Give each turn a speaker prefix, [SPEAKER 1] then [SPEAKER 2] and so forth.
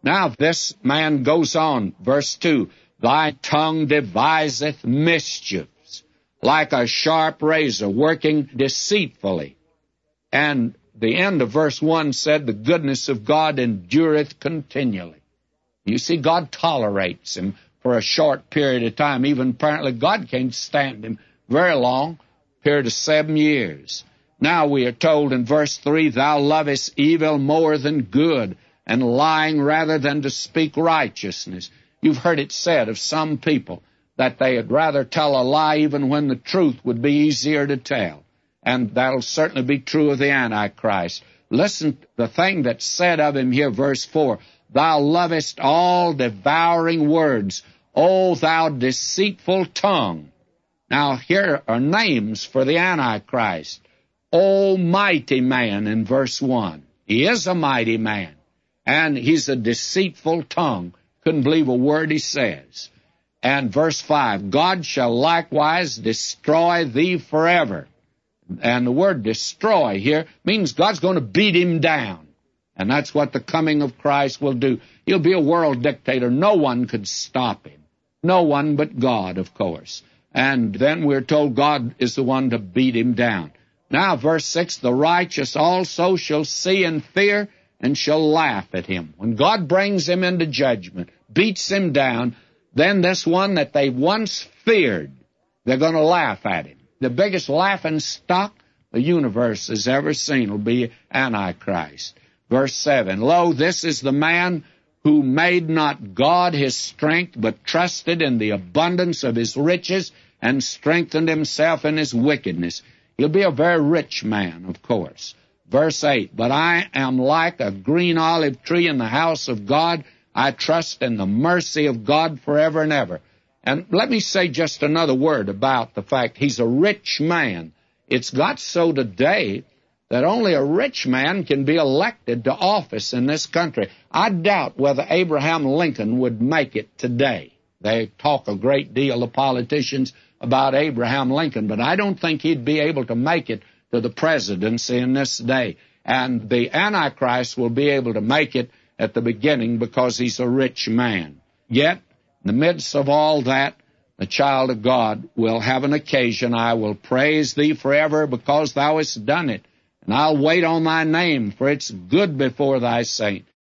[SPEAKER 1] Now this man goes on, verse 2, thy tongue deviseth mischiefs, like a sharp razor, working deceitfully. And the end of verse 1 said, the goodness of God endureth continually. You see, God tolerates him for a short period of time. Even apparently God can't stand him very long, period of 7 years. Now we are told in verse 3, thou lovest evil more than good, and lying rather than to speak righteousness. You've heard it said of some people that they'd rather tell a lie even when the truth would be easier to tell. And that'll certainly be true of the Antichrist. Listen to the thing that's said of him here, verse 4. Thou lovest all devouring words, O thou deceitful tongue. Now here are names for the Antichrist. O mighty man in verse 1. He is a mighty man. And he's a deceitful tongue. Couldn't believe a word he says. And verse 5, God shall likewise destroy thee forever. And the word destroy here means God's going to beat him down. And that's what the coming of Christ will do. He'll be a world dictator. No one could stop him. No one but God, of course. And then we're told God is the one to beat him down. Now, verse 6, the righteous also shall see and fear, and shall laugh at him. When God brings him into judgment, beats him down, then this one that they once feared, they're going to laugh at him. The biggest laughing stock the universe has ever seen will be Antichrist. Verse 7, lo, this is the man who made not God his strength, but trusted in the abundance of his riches, and strengthened himself in his wickedness. He'll be a very rich man, of course. Verse 8, but I am like a green olive tree in the house of God. I trust in the mercy of God forever and ever. And let me say just another word about the fact he's a rich man. It's got so today that only a rich man can be elected to office in this country. I doubt whether Abraham Lincoln would make it today. They talk a great deal, the politicians, about Abraham Lincoln, but I don't think he'd be able to make it to the presidency in this day. And the Antichrist will be able to make it at the beginning because he's a rich man. Yet, in the midst of all that, the child of God will have an occasion. I will praise thee forever because thou hast done it. And I'll wait on thy name, for it's good before thy saint.